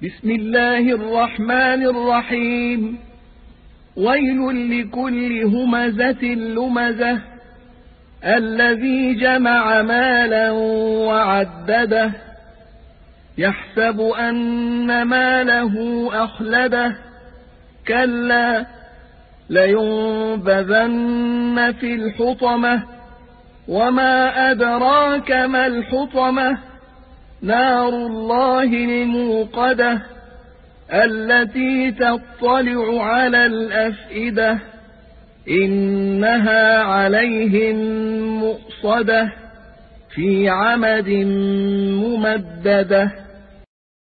بسم الله الرحمن الرحيم. ويل لكل همزة لمزة الذي جمع مالا وعدده يحسب أن ماله أخلده كلا لينبذن في الحطمة وما أدراك ما الحطمة نار الله الموقدة التي تطلع على الأفئدة إنها عليهم مؤصدة في عمد ممددة.